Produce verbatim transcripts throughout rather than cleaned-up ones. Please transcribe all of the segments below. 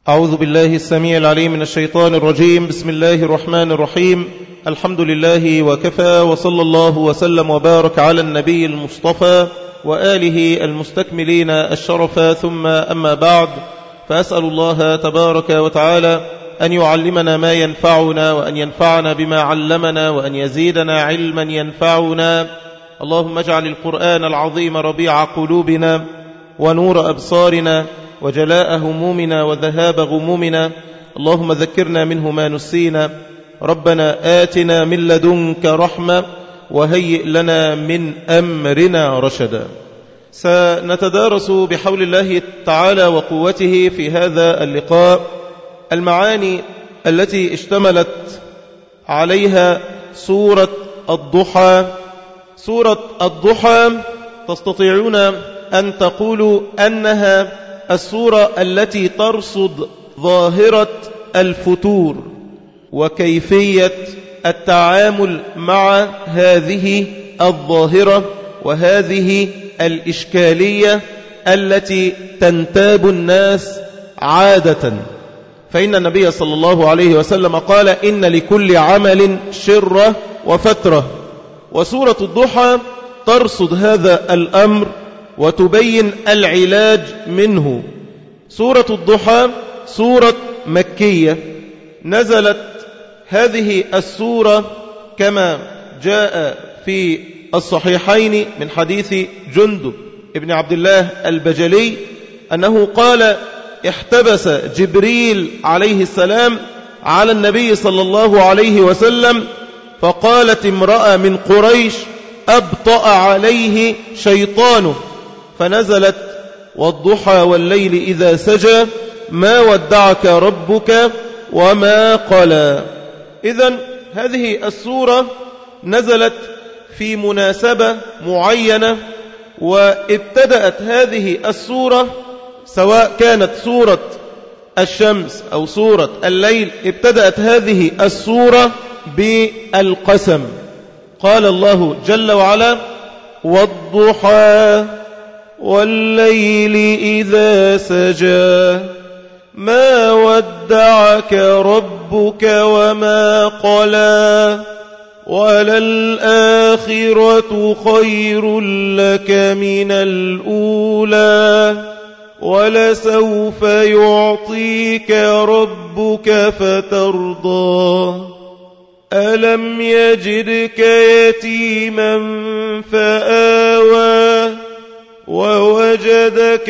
أعوذ بالله السميع العليم من الشيطان الرجيم. بسم الله الرحمن الرحيم. الحمد لله وكفى، وصلى الله وسلم وبارك على النبي المصطفى وآله المستكملين الشرفا، ثم أما بعد، فأسأل الله تبارك وتعالى أن يعلمنا ما ينفعنا، وأن ينفعنا بما علمنا، وأن يزيدنا علما ينفعنا. اللهم اجعل القرآن العظيم ربيع قلوبنا ونور أبصارنا وجلاء همومنا وذهاب غمومنا. اللهم ذكرنا منه ما نسينا. ربنا آتنا من لدنك رحمة وهيئ لنا من أمرنا رشدا. سنتدارس بحول الله تعالى وقوته في هذا اللقاء المعاني التي اشتملت عليها سورة الضحى. سورة الضحى تستطيعون أن تقولوا أنها السورة التي ترصد ظاهرة الفتور وكيفية التعامل مع هذه الظاهرة وهذه الإشكالية التي تنتاب الناس عادة. فإن النبي صلى الله عليه وسلم قال: إن لكل عمل شرة وفترة. وسورة الضحى ترصد هذا الأمر وتبين العلاج منه. سورة الضحى سورة مكية، نزلت هذه السورة كما جاء في الصحيحين من حديث جندب ابن عبد الله البجلي أنه قال: احتبس جبريل عليه السلام على النبي صلى الله عليه وسلم، فقالت امرأة من قريش: أبطأ عليه شيطانه، فنزلت: والضحى والليل إذا سجى ما ودعك ربك وما قلى. إذن هذه السورة نزلت في مناسبة معينة، وابتدأت هذه السورة سواء كانت سورة الشمس أو سورة الليل، ابتدأت هذه السورة بالقسم. قال الله جل وعلا: والضحى والليل إذا سجى ما ودعك ربك وما قلى وللآخرة خير لك من الأولى ولسوف يعطيك ربك فترضى ألم يجدك يتيما فآوى ووجدك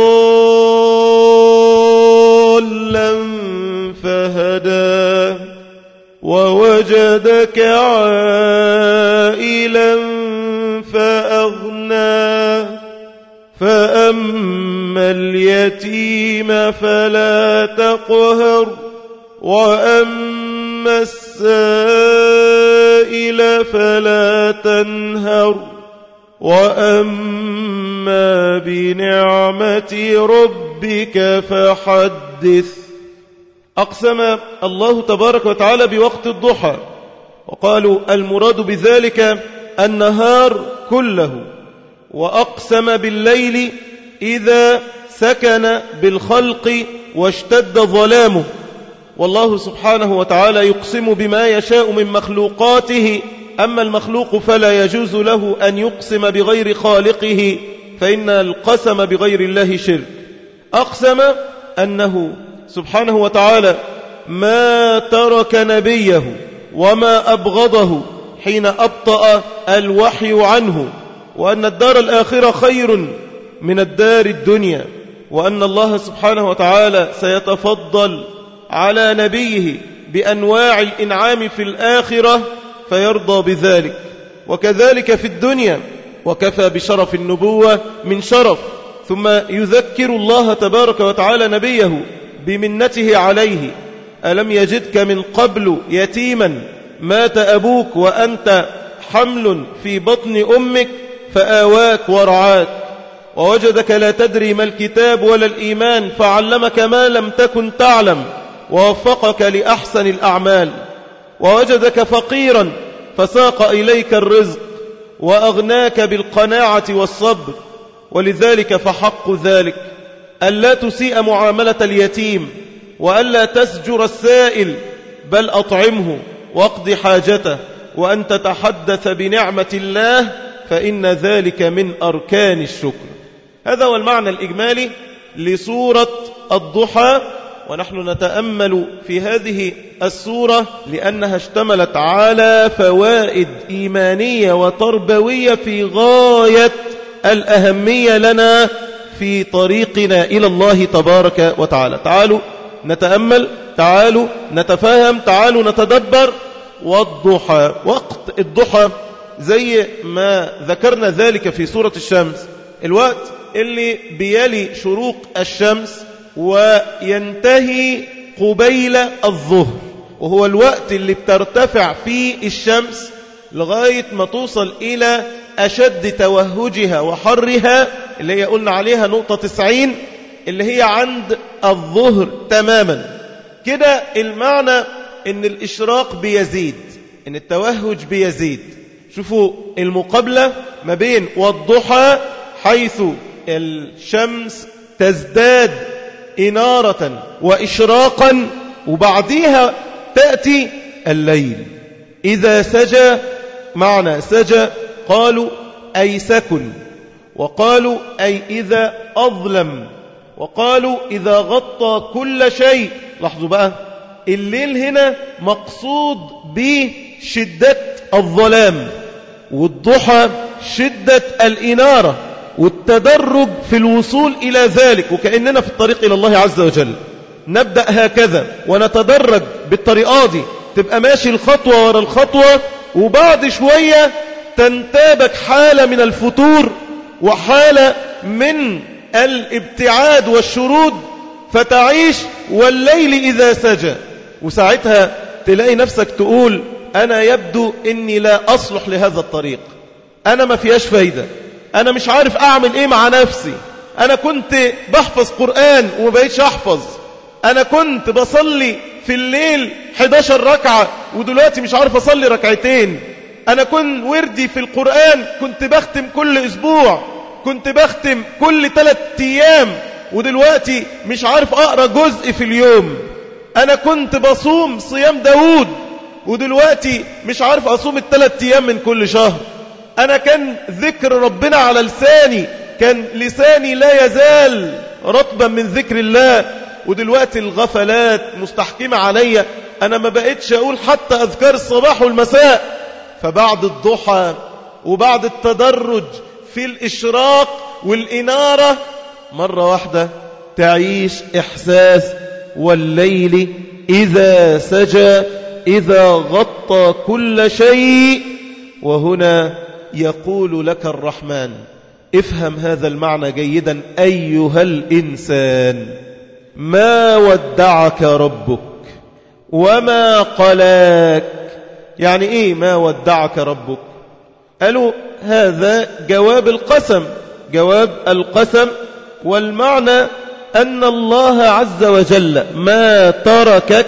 ضالا فهدى ووجدك عائلا فأغنى فأما اليتيم فلا تقهر وأما السائل فلا تنهر وأما بنعمة ربك فحدث. أقسم الله تبارك وتعالى بوقت الضحى، وقالوا المراد بذلك النهار كله، وأقسم بالليل إذا سكن بالخلق واشتد ظلامه. والله سبحانه وتعالى يقسم بما يشاء من مخلوقاته، أما المخلوق فلا يجوز له أن يقسم بغير خالقه، فإن القسم بغير الله شرك. أقسم أنه سبحانه وتعالى ما ترك نبيه وما أبغضه حين أبطأ الوحي عنه، وأن الدار الآخرة خير من الدار الدنيا، وأن الله سبحانه وتعالى سيتفضل على نبيه بأنواع الإنعام في الآخرة فيرضى بذلك، وكذلك في الدنيا، وكفى بشرف النبوة من شرف. ثم يذكر الله تبارك وتعالى نبيه بمنته عليه: ألم يجدك من قبل يتيما مات أبوك وأنت حمل في بطن أمك فآواك ورعاك، ووجدك لا تدري ما الكتاب ولا الإيمان فعلمك ما لم تكن تعلم ووفقك لأحسن الأعمال، ووجدك فقيرا فساق إليك الرزق وأغناك بالقناعة والصبر. ولذلك فحق ذلك ألا تسيء معاملة اليتيم، وألا تسجر السائل بل أطعمه واقض حاجته وأن تتحدث بنعمة الله فإن ذلك من أركان الشكر. هذا هو المعنى الإجمالي لسورة الضحى. ونحن نتأمل في هذه السورة لأنها اشتملت على فوائد إيمانية وتربوية في غاية الأهمية لنا في طريقنا إلى الله تبارك وتعالى. تعالوا نتأمل، تعالوا نتفاهم، تعالوا نتدبر. والضحى، وقت الضحى زي ما ذكرنا ذلك في سورة الشمس، الوقت اللي بيلي شروق الشمس وينتهي قبيل الظهر، وهو الوقت اللي بترتفع فيه الشمس لغاية ما توصل إلى أشد توهجها وحرها اللي هي قلنا عليها نقطة تسعين، اللي هي عند الظهر تماما. كده المعنى ان الإشراق بيزيد، ان التوهج بيزيد. شوفوا المقابلة ما بين والضحى حيث الشمس تزداد إنارة وإشراقا، وبعديها تأتي الليل إذا سجى. معنى سجى قالوا أي سكن، وقالوا أي إذا أظلم، وقالوا إذا غطى كل شيء. لاحظوا بقى الليل هنا مقصود بشدة الظلام، والضحى شدة الإنارة والتدرج في الوصول إلى ذلك، وكأننا في الطريق إلى الله عز وجل. نبدأ هكذا ونتدرج بالطريقة دي، تبقى ماشي الخطوة ورا الخطوة، وبعد شوية تنتابك حالة من الفتور وحالة من الابتعاد والشرود، فتعيش والليل إذا سجى. وساعتها تلاقي نفسك تقول أنا يبدو إني لا أصلح لهذا الطريق، أنا ما فيهاش فايدة، أنا مش عارف أعمل إيه مع نفسي، أنا كنت بحفظ قرآن وما بقيتش أحفظ، أنا كنت بصلي في الليل احد عشر ركعة ودلوقتي مش عارف أصلي ركعتين، أنا كنت وردي في القرآن كنت بختم كل أسبوع، كنت بختم كل ثلاث أيام ودلوقتي مش عارف أقرأ جزء في اليوم، أنا كنت بصوم صيام داود ودلوقتي مش عارف أصوم الثلاث أيام من كل شهر، أنا كان ذكر ربنا على لساني، كان لساني لا يزال رطبا من ذكر الله، ودلوقتي الغفلات مستحكمة عليا، أنا ما بقيتش أقول حتى أذكار الصباح والمساء. فبعد الضحى وبعد التدرج في الإشراق والإنارة مرة واحدة تعيش إحساس والليل إذا سجى إذا غطى كل شيء. وهنا يقول لك الرحمن افهم هذا المعنى جيدا أيها الإنسان، ما ودعك ربك وما قلاك. يعني إيه ما ودعك ربك؟ قالوا هذا جواب القسم، جواب القسم، والمعنى أن الله عز وجل ما تركك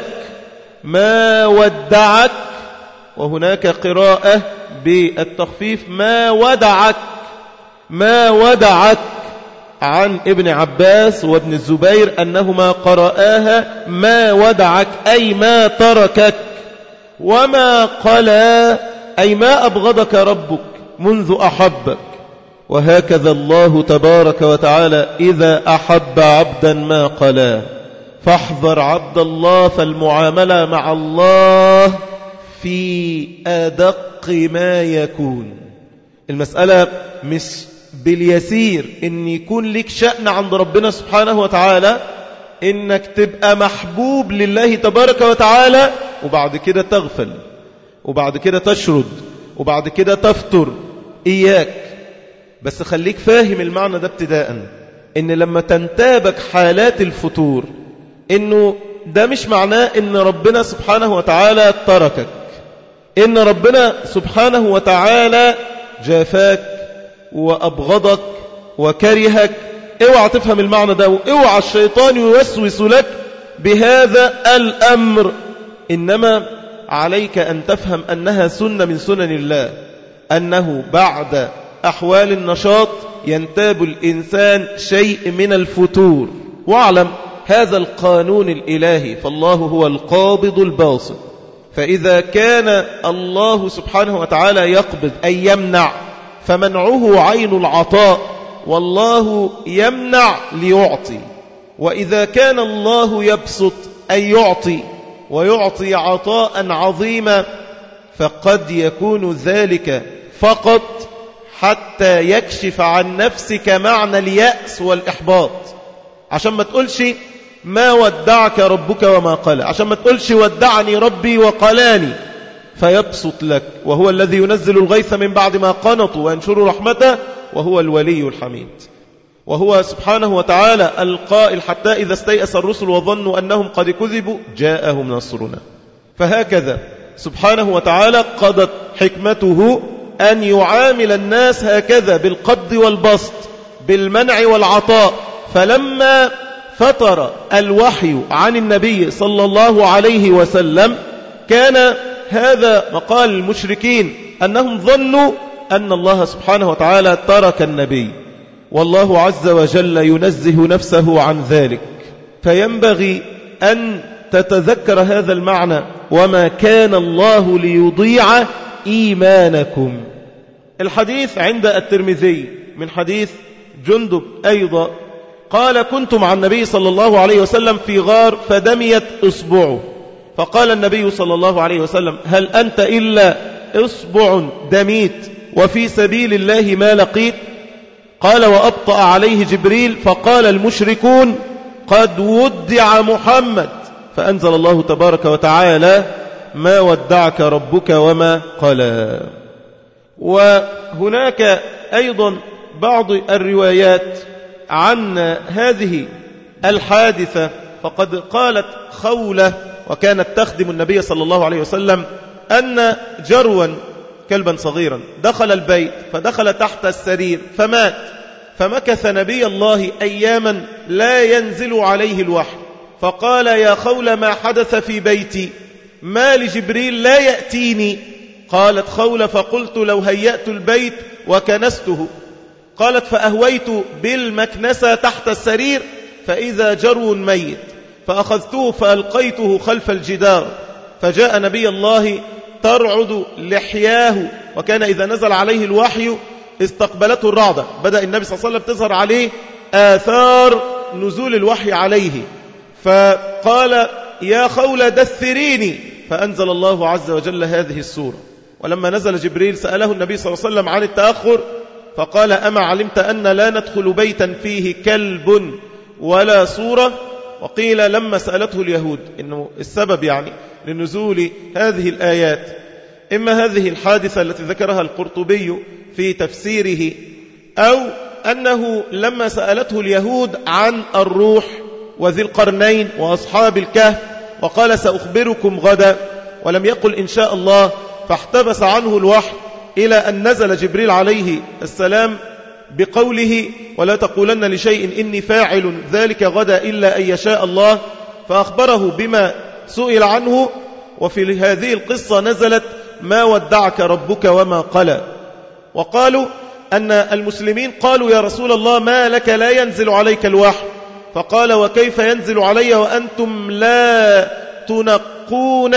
ما ودعك، وهناك قراءة بالتخفيف ما ودعك، ما ودعك عن ابن عباس وابن الزبير أنهما قرآها ما ودعك أي ما تركك، وما قلا أي ما أبغضك ربك منذ أحبك. وهكذا الله تبارك وتعالى إذا أحب عبدا ما قلا. فاحذر عبد الله، فالمعاملة مع الله في أدق ما يكون. المسألة مش باليسير إن يكون لك شأن عند ربنا سبحانه وتعالى، إنك تبقى محبوب لله تبارك وتعالى وبعد كده تغفل وبعد كده تشرد وبعد كده تفتر. إياك بس خليك فاهم المعنى ده ابتداء، إن لما تنتابك حالات الفتور إنه ده مش معناه إن ربنا سبحانه وتعالى تركك، إن ربنا سبحانه وتعالى جافاك وأبغضك وكرهك. اوعى تفهم المعنى ده، واوعى الشيطان يوسوس لك بهذا الأمر. إنما عليك أن تفهم أنها سنة من سنن الله، أنه بعد أحوال النشاط ينتاب الإنسان شيء من الفتور. واعلم هذا القانون الإلهي، فالله هو القابض الباسط. فإذا كان الله سبحانه وتعالى يقبض أي يمنع، فمنعه عين العطاء، والله يمنع ليعطي. وإذا كان الله يبسط أي يعطي ويعطي عطاء عظيما، فقد يكون ذلك فقط حتى يكشف عن نفسك معنى اليأس والإحباط، عشان ما تقولش ما ودعك ربك وما قلى، عشان ما تقولش ودعني ربي وقلاني، فيبسط لك. وهو الذي ينزل الغيث من بعد ما قنطوا وينشر رحمته وهو الولي الحميد. وهو سبحانه وتعالى القائل حتى إذا استيأس الرسل وظنوا أنهم قد كذبوا جاءهم نصرنا. فهكذا سبحانه وتعالى قضت حكمته أن يعامل الناس هكذا بالقبض والبسط، بالمنع والعطاء. فلما فتر الوحي عن النبي صلى الله عليه وسلم، كان هذا مقال المشركين أنهم ظنوا أن الله سبحانه وتعالى ترك النبي، والله عز وجل ينزه نفسه عن ذلك. فينبغي أن تتذكر هذا المعنى: وما كان الله ليضيع إيمانكم. الحديث عند الترمذي من حديث جندب أيضا قال: كنت مع النبي صلى الله عليه وسلم في غار فدميت إصبعه، فقال النبي صلى الله عليه وسلم: هل أنت إلا إصبع دميت وفي سبيل الله ما لقيت؟ قال: وأبطأ عليه جبريل فقال المشركون: قد ودع محمد. فأنزل الله تبارك وتعالى: ما ودعك ربك وما قلى. وهناك أيضا بعض الروايات عن هذه الحادثة، فقد قالت خولة وكانت تخدم النبي صلى الله عليه وسلم أن جروا كلبا صغيرا دخل البيت، فدخل تحت السرير فمات، فمكث نبي الله أياما لا ينزل عليه الوحي، فقال: يا خولة ما حدث في بيتي؟ ما لجبريل لا يأتيني؟ قالت خولة: فقلت لو هيأت البيت وكنسته. قالت: فأهويت بالمكنسة تحت السرير فإذا جرو ميت، فأخذته فألقيته خلف الجدار، فجاء نبي الله ترعد لحياه، وكان إذا نزل عليه الوحي استقبلته الرعدة. بدأ النبي صلى الله عليه وسلم تظهر عليه آثار نزول الوحي عليه، فقال: يا خولة دثريني، فأنزل الله عز وجل هذه السورة. ولما نزل جبريل سأله النبي صلى الله عليه وسلم عن التأخر، فقال: أما علمت أن لا ندخل بيتا فيه كلب ولا صورة؟ وقيل لما سألته اليهود إنه السبب يعني لنزول هذه الآيات إما هذه الحادثة التي ذكرها القرطبي في تفسيره، أو أنه لما سألته اليهود عن الروح وذي القرنين وأصحاب الكهف وقال: سأخبركم غدا، ولم يقل إن شاء الله، فاحتبس عنه الوحي إلى أن نزل جبريل عليه السلام بقوله: ولا تقولن لشيء إني فاعل ذلك غدا إلا أن يشاء الله، فأخبره بما سئل عنه. وفي هذه القصة نزلت: ما ودعك ربك وما قلى. وقالوا أن المسلمين قالوا: يا رسول الله ما لك لا ينزل عليك الوحي؟ فقال: وكيف ينزل علي وأنتم لا تنقون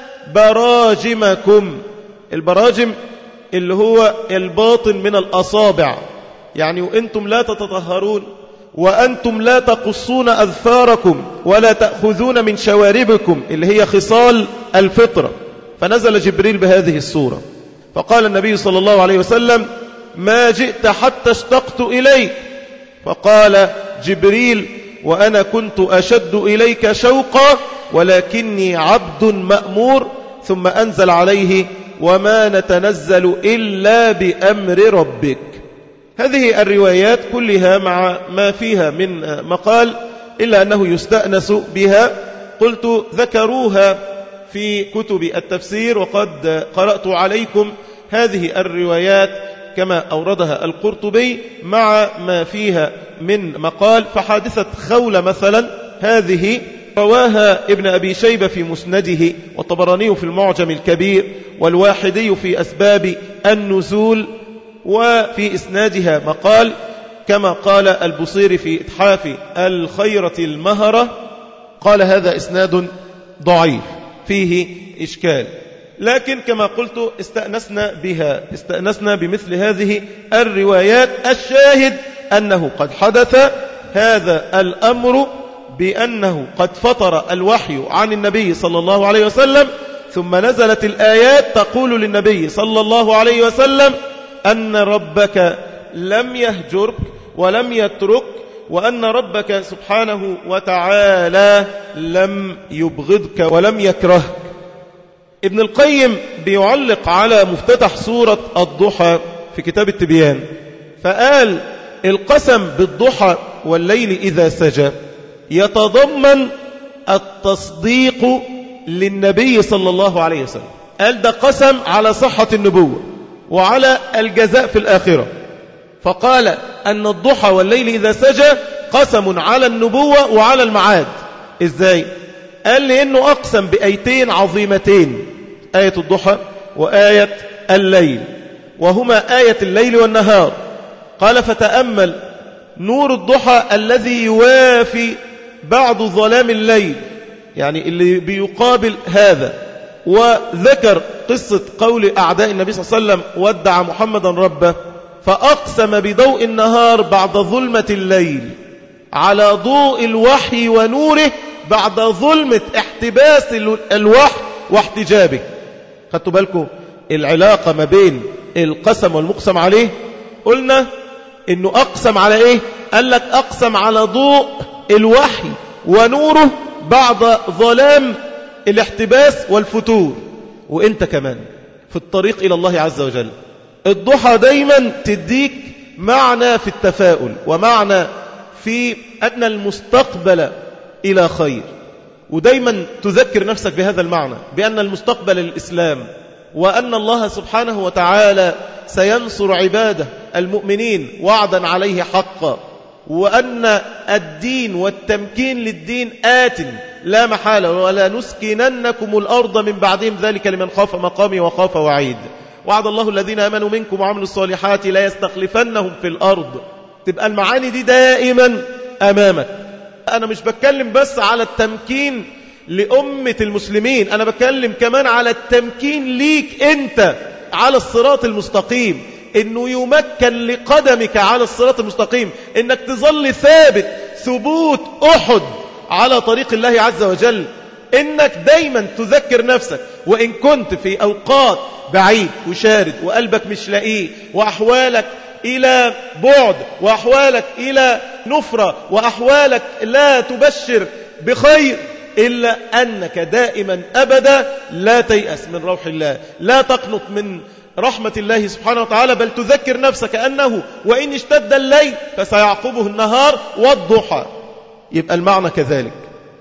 براجمكم؟ البراجم اللي هو الباطن من الأصابع، يعني وأنتم لا تتطهرون، وأنتم لا تقصون أذفاركم ولا تأخذون من شواربكم اللي هي خصال الفطرة. فنزل جبريل بهذه السورة، فقال النبي صلى الله عليه وسلم: ما جئت حتى اشتقت إليك. فقال جبريل: وأنا كنت أشد إليك شوقا ولكني عبد مأمور. ثم أنزل عليه: وما نتنزل إلا بأمر ربك. هذه الروايات كلها مع ما فيها من مقال إلا أنه يستأنس بها. قلت ذكروها في كتب التفسير، وقد قرأت عليكم هذه الروايات كما أوردها القرطبي مع ما فيها من مقال. فحادثة خولة مثلا هذه رواها ابن أبي شيبة في مسنده، والطبراني في المعجم الكبير، والواحدي في أسباب النزول، وفي إسنادها مقال. كما قال البصيري في إتحاف الخيرة المهرة، قال هذا إسناد ضعيف فيه إشكال، لكن كما قلت استأنسنا بها، استأنسنا بمثل هذه الروايات. الشاهد أنه قد حدث هذا الأمر بأنه قد فطر الوحي عن النبي صلى الله عليه وسلم، ثم نزلت الآيات تقول للنبي صلى الله عليه وسلم أن ربك لم يهجرك ولم يترك، وأن ربك سبحانه وتعالى لم يبغضك ولم يكرهك. ابن القيم بيعلق على مفتتح سورة الضحى في كتاب التبيان، فقال القسم بالضحى والليل إذا سجى يتضمن التصديق للنبي صلى الله عليه وسلم. قال ده قسم على صحة النبوة وعلى الجزاء في الآخرة، فقال أن الضحى والليل إذا سجى قسم على النبوة وعلى المعاد. إزاي؟ قال لأنه أقسم بآيتين عظيمتين، آية الضحى وآية الليل، وهما آية الليل والنهار. قال فتأمل نور الضحى الذي يوافي بعض ظلام الليل، يعني اللي بيقابل هذا، وذكر قصة قول أعداء النبي صلى الله عليه وسلم ودع محمدا ربه، فأقسم بضوء النهار بعد ظلمة الليل على ضوء الوحي ونوره بعد ظلمة احتباس الوحي واحتجابه. خدتوا بالكم العلاقة ما بين القسم والمقسم عليه؟ قلنا انه اقسم على ايه؟ قال لك اقسم على ضوء الوحي ونوره بعد ظلام الاحتباس والفتور. وانت كمان في الطريق الى الله عز وجل، الضحى دايما تديك معنى في التفاؤل ومعنى في أن المستقبل إلى خير، ودايما تذكر نفسك بهذا المعنى، بأن المستقبل الإسلام، وأن الله سبحانه وتعالى سينصر عباده المؤمنين وعدا عليه حقا، وأن الدين والتمكين للدين آت لا محالة، ولا نسكننكم الأرض من بعدهم ذلك لمن خاف مقامي وخاف وعيد. وعد الله الذين آمنوا منكم وعملوا الصالحات لا يستخلفنهم في الأرض. تبقى المعاني دي دائما أمامك. أنا مش بتكلم بس على التمكين لأمة المسلمين، أنا بتكلم كمان على التمكين ليك أنت على الصراط المستقيم، إنه يمكن لقدمك على الصراط المستقيم، إنك تظل ثابت ثبوت أحد على طريق الله عز وجل، إنك دايما تذكر نفسك وإن كنت في أوقات بعيد وشارد وقلبك مش لاقيه، وأحوالك إلى بعد، وأحوالك إلى نفرة، وأحوالك لا تبشر بخير، إلا أنك دائما أبدا لا تيأس من روح الله، لا تقنط من رحمة الله سبحانه وتعالى، بل تذكر نفسك أنه وإن اشتد الليل فسيعقبه النهار والضحى. يبقى المعنى كذلك.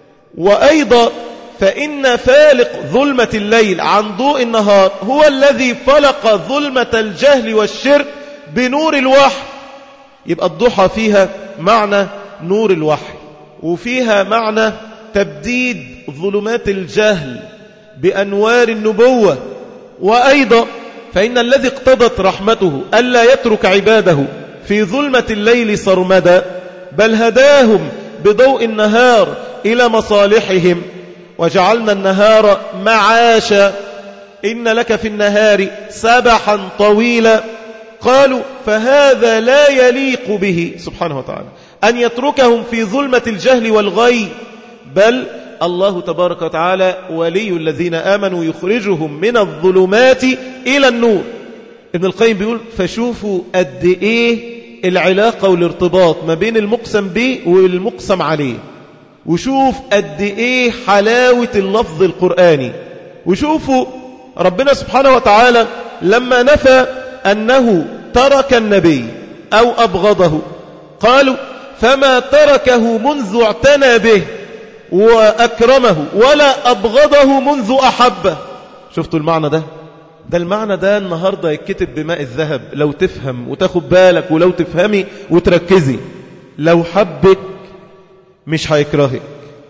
وأيضا فإن فالق ظلمة الليل عن ضوء النهار هو الذي فلق ظلمة الجهل والشرك بنور الوحي. يبقى الضحى فيها معنى نور الوحي، وفيها معنى تبديد ظلمات الجهل بأنوار النبوة. وأيضا فإن الذي اقتضت رحمته ألا يترك عباده في ظلمة الليل سرمدا، بل هداهم بضوء النهار إلى مصالحهم، وجعلنا النهار معاشا إن لك في النهار سبحا طويلا. قالوا فهذا لا يليق به سبحانه وتعالى أن يتركهم في ظلمة الجهل والغي، بل الله تبارك وتعالى ولي الذين آمنوا يخرجهم من الظلمات إلى النور. ابن القيم بيقول فشوفوا قد إيه العلاقة والارتباط ما بين المقسم به والمقسم عليه، وشوف قد إيه حلاوة اللفظ القرآني، وشوفوا ربنا سبحانه وتعالى لما نفى أنه ترك النبي أو أبغضه قالوا فما تركه منذ اعتنى به وأكرمه ولا أبغضه منذ أحبه. شفتوا المعنى ده؟ ده المعنى ده النهاردة يتكتب بماء الذهب لو تفهم وتاخد بالك، ولو تفهمي وتركزي. لو حبك مش هيكرهك،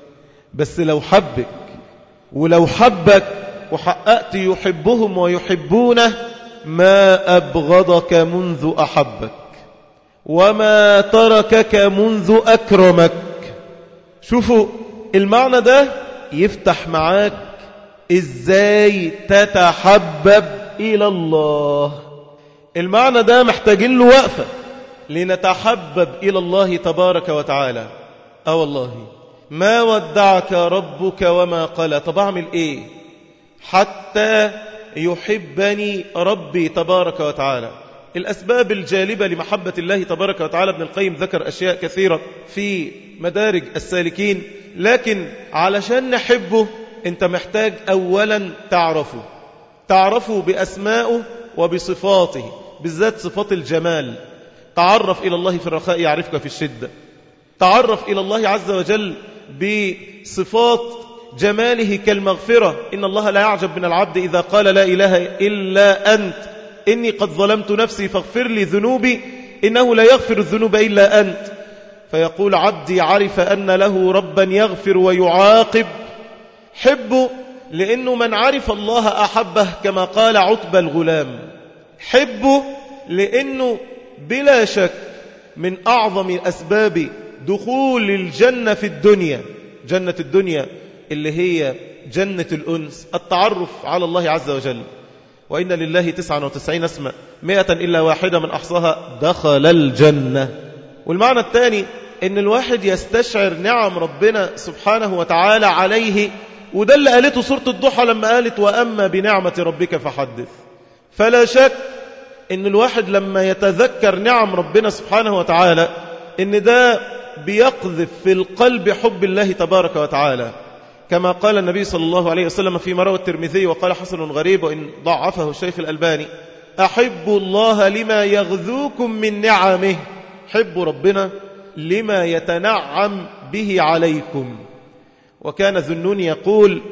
بس لو حبك ولو حبك وحققت يحبهم ويحبونه ما أبغضك منذ أحبك. وما تركك منذ أكرمك. شوفوا المعنى ده يفتح معاك إزاي تتحبب إلى الله. المعنى ده محتاجين له وقفة لنتحبب إلى الله تبارك وتعالى. آه والله ما ودعك ربك وما قلى. طب أعمل إيه حتى يحبني ربي تبارك وتعالى؟ الأسباب الجالبة لمحبة الله تبارك وتعالى ابن القيم ذكر أشياء كثيرة في مدارج السالكين، لكن علشان نحبه أنت محتاج أولا تعرفه تعرفه بأسمائه وبصفاته، بالذات صفات الجمال. تعرف إلى الله في الرخاء يعرفك في الشدة. تعرف إلى الله عز وجل بصفات جماله كالمغفرة. إن الله لا يعجب من العبد إذا قال لا إله إلا أنت إني قد ظلمت نفسي فاغفر لي ذنوبي إنه لا يغفر الذنوب إلا أنت. فيقول عبدي عرف أن له ربا يغفر ويعاقب. حبه لأنه من عرف الله أحبه كما قال عتبة الغلام. حبه لأنه بلا شك من أعظم أسباب دخول الجنة في الدنيا، جنة الدنيا اللي هي جنة الأنس، التعرف على الله عز وجل. وإن لله تسعة وتسعين اسما مئة إلا واحدة من أحصاها دخل الجنة. والمعنى الثاني إن الواحد يستشعر نعم ربنا سبحانه وتعالى عليه، وده اللي قالته سورة الضحى لما قالت وأما بنعمة ربك فحدث. فلا شك إن الواحد لما يتذكر نعم ربنا سبحانه وتعالى إن ده بيقذف في القلب حب الله تبارك وتعالى، كما قال النبي صلى الله عليه وسلم فيما روى الترمذي وقال حسن غريب وإن ضعفه الشيخ الألباني: أحبوا الله لما يغذوكم من نعمه. حبوا ربنا لما يتنعم به عليكم. وكان ذنون يقول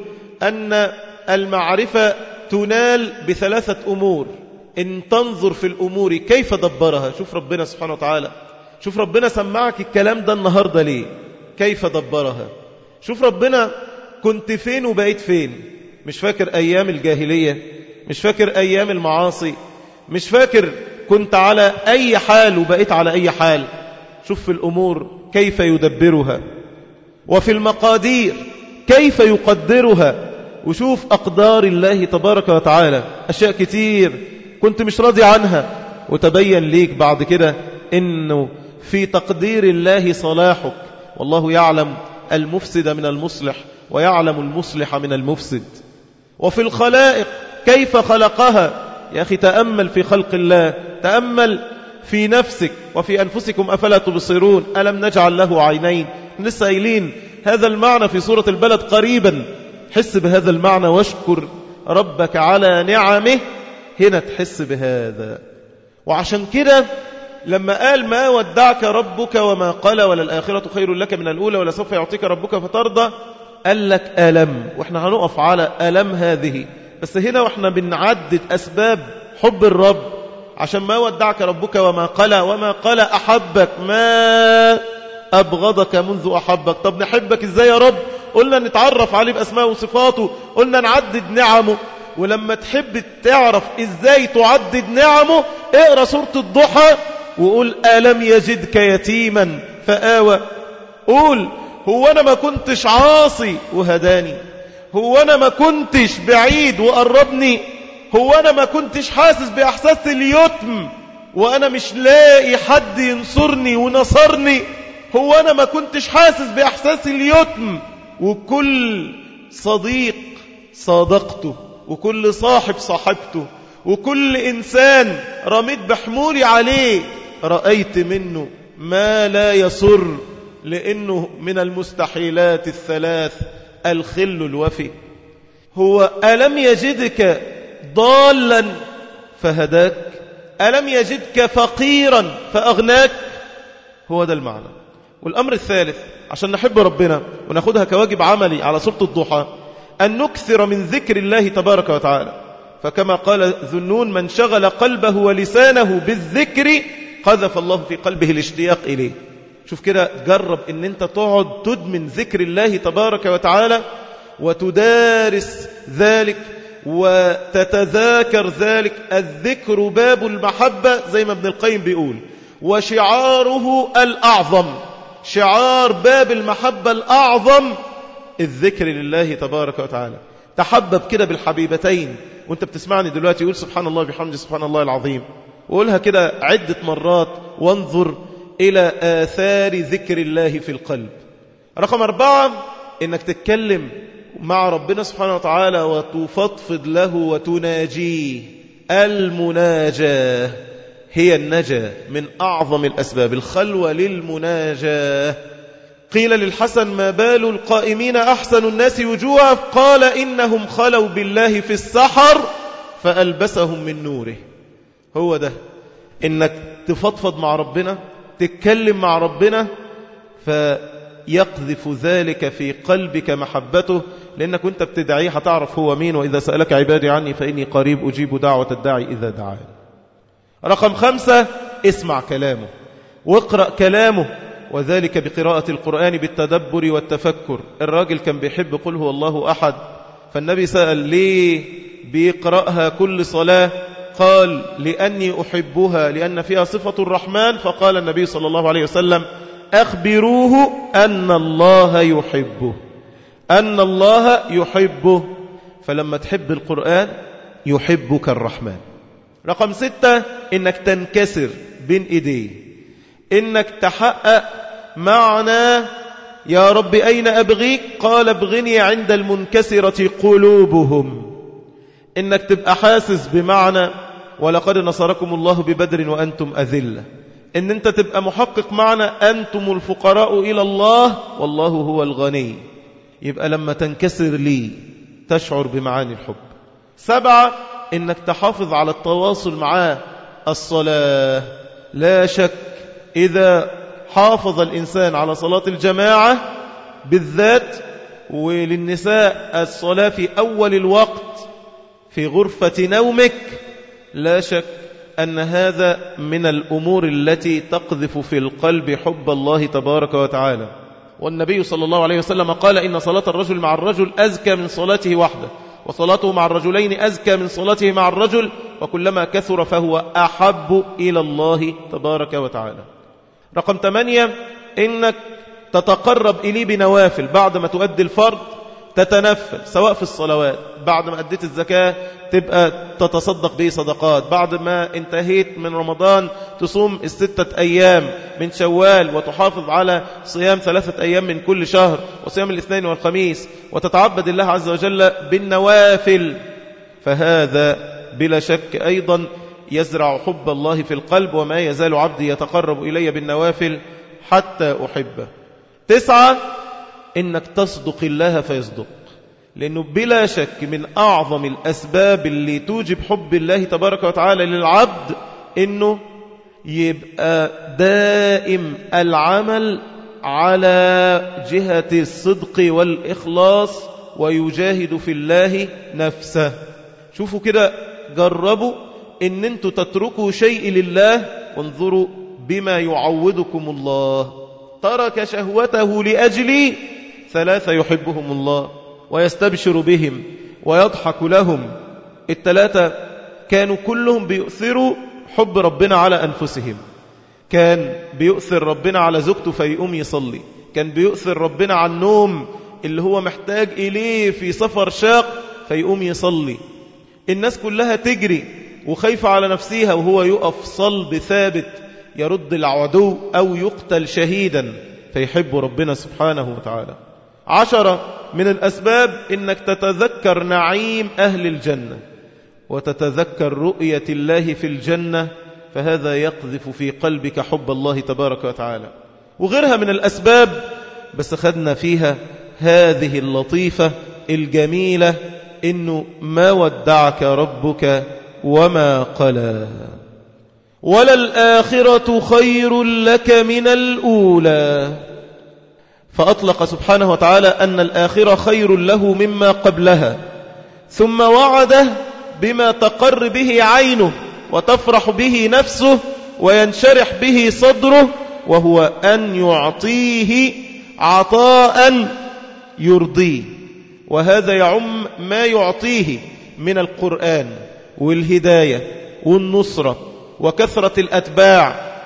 أن المعرفة تنال بثلاثة أمور إن تنظر في الأمور كيف دبرها. شوف ربنا سبحانه وتعالى، شوف ربنا سمعك الكلام ده النهاردة ليه، كيف دبرها. شوف ربنا كنت فين وبقيت فين. مش فاكر أيام الجاهلية، مش فاكر أيام المعاصي، مش فاكر كنت على أي حال وبقيت على أي حال. شوف في الأمور كيف يدبرها، وفي المقادير كيف يقدرها. وشوف أقدار الله تبارك وتعالى، أشياء كتير كنت مش راضي عنها وتبين ليك بعد كده إنه في تقدير الله صلاحك. والله يعلم المفسد من المصلح ويعلم المصلح من المفسد. وفي الخلائق كيف خلقها. يا أخي تأمل في خلق الله، تأمل في نفسك وفي أنفسكم أفلا تبصرون ألم نجعل له عينين. لسه قايلين هذا المعنى في سورة البلد قريبا. حس بهذا المعنى واشكر ربك على نعمه، هنا تحس بهذا. وعشان كده لما قال ما ودعك ربك وما قلى وللآخرة خير لك من الأولى ولسوف يعطيك ربك فترضى، قال لك ألم. وإحنا هنقف على ألم هذه بس هنا وإحنا بنعدد أسباب حب الرب، عشان ما ودعك ربك وما قلى. وما قلى أحبك، ما أبغضك منذ أحبك. طب نحبك إزاي يا رب؟ قلنا نتعرف عليه بأسماء وصفاته، قلنا نعدد نعمه. ولما تحب تعرف إزاي تعدد نعمه اقرأ سورة الضحى وقول ألم يجدك يتيما فآوى. قول هو أنا ما كنتش عاصي وهداني؟ هو أنا ما كنتش بعيد وقربني؟ هو أنا ما كنتش حاسس بإحساس اليتم وأنا مش لاقي حد ينصرني ونصرني؟ هو أنا ما كنتش حاسس بإحساس اليتم وكل صديق صادقته وكل صاحب صاحبته وكل إنسان رميت بحمولي عليه رأيت منه ما لا يسر، لأنه من المستحيلات الثلاث الخل الوفي. هو ألم يجدك ضالا فهداك؟ ألم يجدك فقيرا فأغناك؟ هو ده المعنى. والأمر الثالث عشان نحب ربنا ونأخذها كواجب عملي على سورة الضحى أن نكثر من ذكر الله تبارك وتعالى. فكما قال ذنون من شغل قلبه ولسانه بالذكر قذف الله في قلبه الاشتياق إليه. شوف كده، جرب ان انت تقعد تدمن ذكر الله تبارك وتعالى وتدارس ذلك وتتذاكر ذلك. الذكر باب المحبة زي ما ابن القيم بيقول، وشعاره الأعظم، شعار باب المحبة الأعظم الذكر لله تبارك وتعالى. تحبب كده بالحبيبتين، وانت بتسمعني دلوقتي يقول سبحان الله بحمده سبحان الله العظيم، وقولها كده عدة مرات وانظر إلى آثار ذكر الله في القلب. رقم أربعة، إنك تتكلم مع ربنا سبحانه وتعالى وتفضفض له وتناجيه. المناجاة هي النجاة، من أعظم الأسباب الخلوة للمناجاة. قيل للحسن ما بال القائمين أحسن الناس وجوها؟ قال إنهم خلوا بالله في السحر فألبسهم من نوره. هو ده، إنك تفضفض مع ربنا، تتكلم مع ربنا، فيقذف ذلك في قلبك محبته، لأنك وانت بتدعيه هتعرف هو مين. وإذا سألك عبادي عني فإني قريب أجيب دعوة الداعي إذا دعاني. رقم خمسة، اسمع كلامه واقرأ كلامه، وذلك بقراءة القرآن بالتدبر والتفكر. الراجل كان بيحب قل هو الله أحد، فالنبي سأل ليه بيقرأها كل صلاة؟ قال لأني أحبها لأن فيها صفة الرحمن. فقال النبي صلى الله عليه وسلم أخبروه أن الله يحبه، أن الله يحبه. فلما تحب القرآن يحبك الرحمن. رقم ستة، إنك تنكسر بين إيديه، إنك تحقق معنى يا رب أين أبغيك؟ قال ابغني عند المنكسرة قلوبهم. إنك تبقى حاسس بمعنى ولقد نصركم الله ببدر وأنتم أذلة. إن أنت تبقى محقق معنى أنتم الفقراء إلى الله والله هو الغني. يبقى لما تنكسر لي تشعر بمعاني الحب. سبعة، إنك تحافظ على التواصل معاه. الصلاة لا شك إذا حافظ الإنسان على صلاة الجماعة بالذات، وللنساء الصلاة في أول الوقت في غرفة نومك، لا شك أن هذا من الأمور التي تقذف في القلب حب الله تبارك وتعالى. والنبي صلى الله عليه وسلم قال إن صلاة الرجل مع الرجل أزكى من صلاته وحده، وصلاته مع الرجلين أزكى من صلاته مع الرجل، وكلما كثر فهو أحب إلى الله تبارك وتعالى. رقم ثمانية، إنك تتقرب إليه بنوافل. بعد ما تؤدي الفرض تتنفل، سواء في الصلوات، بعد ما أديت الزكاة تبقى تتصدق به صدقات، بعد ما انتهيت من رمضان تصوم الستة أيام من شوال، وتحافظ على صيام ثلاثة أيام من كل شهر، وصيام الاثنين والخميس، وتتعبد الله عز وجل بالنوافل. فهذا بلا شك أيضا يزرع حب الله في القلب. وما يزال عبدي يتقرب إلي بالنوافل حتى أحبه. تسعة، إنك تصدق الله فيصدق، لأنه بلا شك من أعظم الأسباب اللي توجب حب الله تبارك وتعالى للعبد إنه يبقى دائم العمل على جهة الصدق والإخلاص، ويجاهد في الله نفسه. شوفوا كده، جربوا إن أنتوا تتركوا شيء لله، وانظروا بما يعودكم الله. ترك شهوته لأجلي ثلاثة يحبهم الله ويستبشر بهم ويضحك لهم. الثلاثة كانوا كلهم بيؤثروا حب ربنا على أنفسهم. كان بيؤثر ربنا على زوجته فيقوم يصلي، كان بيؤثر ربنا على النوم اللي هو محتاج إليه في سفر شاق فيقوم يصلي. الناس كلها تجري وخايفة على نفسها، وهو يقف صلب ثابت يرد العدو أو يقتل شهيدا، فيحب ربنا سبحانه وتعالى. عشرة من الأسباب إنك تتذكر نعيم أهل الجنة، وتتذكر رؤية الله في الجنة، فهذا يقذف في قلبك حب الله تبارك وتعالى. وغيرها من الأسباب، بس خدنا فيها هذه اللطيفة الجميلة، إنه ما ودعك ربك وما قلى، وللآخرة خير لك من الأولى. فأطلق سبحانه وتعالى أن الآخرة خير له مما قبلها، ثم وعده بما تقر به عينه وتفرح به نفسه وينشرح به صدره، وهو أن يعطيه عطاء يرضيه. وهذا يعم ما يعطيه من القرآن والهداية والنصرة وكثرة الأتباع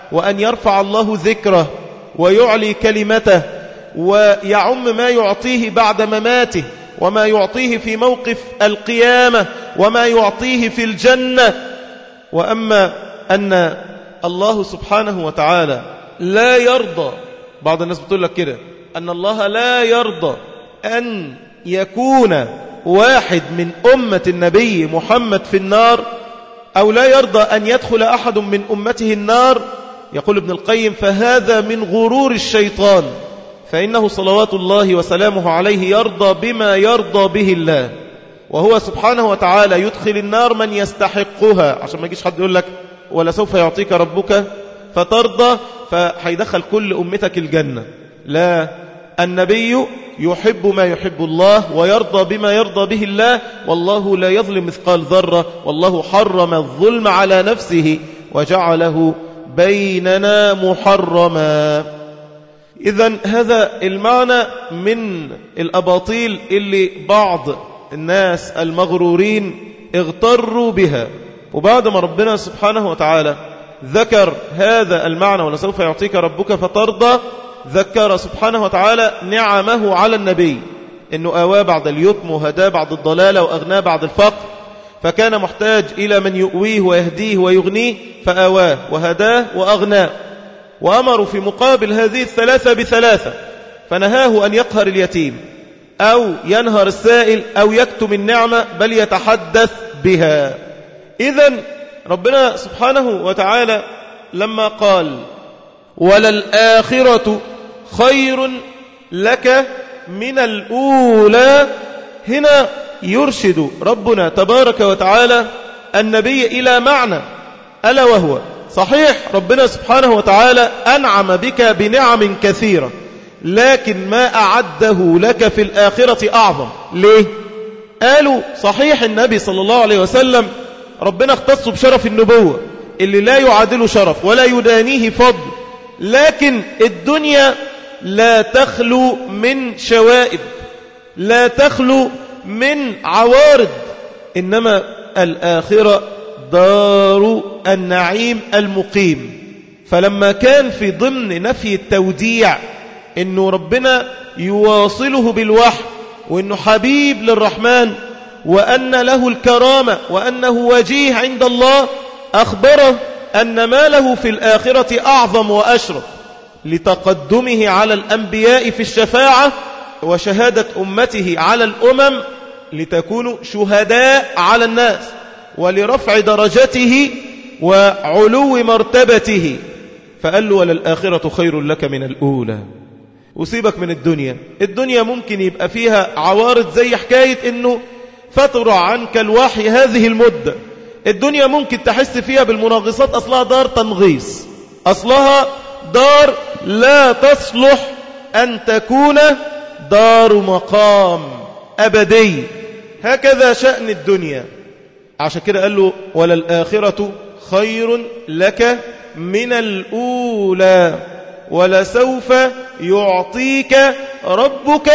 وأن يرفع الله ذكره ويعلي كلمته ويعم ما يعطيه بعد مماته وما يعطيه في موقف القيامة وما يعطيه في الجنة. وأما أن الله سبحانه وتعالى لا يرضى، بعض الناس بتقول لك كده، أن الله لا يرضى أن يكون واحد من أمة النبي محمد في النار، أو لا يرضى أن يدخل أحد من أمته النار. يقول ابن القيم: فهذا من غرور الشيطان، فإنه صلوات الله وسلامه عليه يرضى بما يرضى به الله، وهو سبحانه وتعالى يدخل النار من يستحقها، عشان ما يجيش حد يقول لك ولا سوف يعطيك ربك فترضى فهيدخل كل أمتك الجنة. لا، النبي يحب ما يحب الله ويرضى بما يرضى به الله، والله لا يظلم مثقال ذرة، والله حرم الظلم على نفسه وجعله بيننا محرما. إذن هذا المعنى من الأباطيل اللي بعض الناس المغرورين اغتروا بها. وبعد ما ربنا سبحانه وتعالى ذكر هذا المعنى ولسوف يعطيك ربك فترضى، ذكر سبحانه وتعالى نعمه على النبي، إنه آواه بعد اليتم وهداه بعد الضلالة وأغناه بعد الفقر، فكان محتاج إلى من يؤويه ويهديه ويغنيه، فآواه وهداه وأغناه. وأمروا في مقابل هذه الثلاثة بثلاثة، فنهاه أن يقهر اليتيم أو ينهر السائل أو يكتم النعمة، بل يتحدث بها. إذن ربنا سبحانه وتعالى لما قال: وللآخرة خير لك من الأولى، هنا يرشد ربنا تبارك وتعالى النبي إلى معنى، ألا وهو: صحيح ربنا سبحانه وتعالى أنعم بك بنعم كثيرة، لكن ما أعده لك في الآخرة أعظم. ليه؟ قالوا صحيح النبي صلى الله عليه وسلم ربنا اختصه بشرف النبوة اللي لا يعادله شرف ولا يدانيه فضل، لكن الدنيا لا تخلو من شوائب، لا تخلو من عوارض، إنما الآخرة دار النعيم المقيم. فلما كان في ضمن نفي التوديع إنه ربنا يواصله بالوحي، وإنه حبيب للرحمن، وأن له الكرامة، وأنه وجيه عند الله، أخبره أن ما له في الآخرة أعظم وأشرف، لتقدمه على الأنبياء في الشفاعة وشهادة أمته على الأمم، لتكونوا شهداء على الناس، ولرفع درجته وعلو مرتبته. فقال له: وللآخرة خير لك من الأولى. وسيبك من الدنيا، الدنيا ممكن يبقى فيها عوارض زي حكاية إنه فتر عنك الوحي هذه المدة. الدنيا ممكن تحس فيها بالمناغصات، أصلها دار تنغيص، أصلها دار لا تصلح أن تكون دار مقام أبدي. هكذا شأن الدنيا. عشان كده قال له: وللآخرة خير لك من الأولى ولسوف يعطيك ربك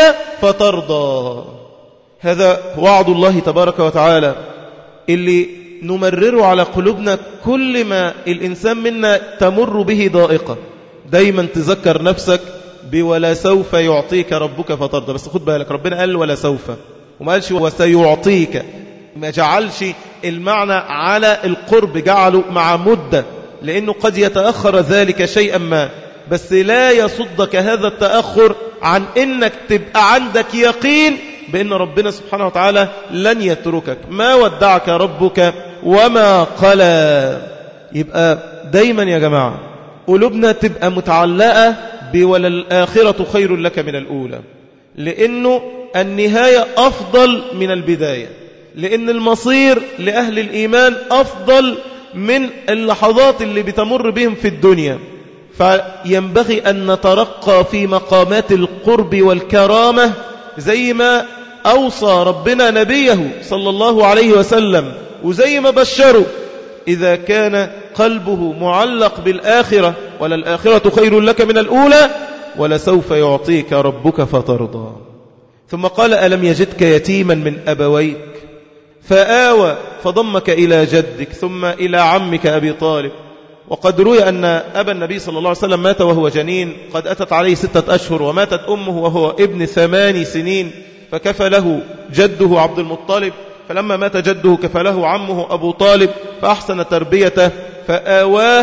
فترضى. هذا وعد الله تبارك وتعالى اللي نمرره على قلوبنا كل ما الإنسان منا تمر به ضائقة. دايما تذكر نفسك بولا سوف يعطيك ربك فترضى. بس خد بالك، ربنا قال ولا سوف، وما قالش وسيعطيك، ما جعلش المعنى على القرب، جعله مع مدة، لأنه قد يتأخر ذلك شيئا ما، بس لا يصدك هذا التأخر عن إنك تبقى عندك يقين بأن ربنا سبحانه وتعالى لن يتركك. ما ودعك ربك وما قلى. يبقى دايما يا جماعة قلوبنا تبقى متعلقة بوللآخرة خير لك من الأولى، لأنه النهاية أفضل من البداية، لأن المصير لأهل الإيمان أفضل من اللحظات اللي بتمر بهم في الدنيا. فينبغي أن نترقى في مقامات القرب والكرامة زي ما أوصى ربنا نبيه صلى الله عليه وسلم، وزي ما بشره: إذا كان قلبه معلق بالآخرة وللآخرة خير لك من الأولى ولسوف يعطيك ربك فترضى. ثم قال: ألم يجدك يتيما من أبويك فآوى فضمك إلى جدك ثم إلى عمك أبي طالب وقد روي أن أبا النبي صلى الله عليه وسلم مات وهو جنين، قد أتت عليه ستة أشهر، وماتت أمه وهو ابن ثمان سنين، فكفله جده عبد المطلب، فلما مات جده كفله عمه أبو طالب فأحسن تربيته فآواه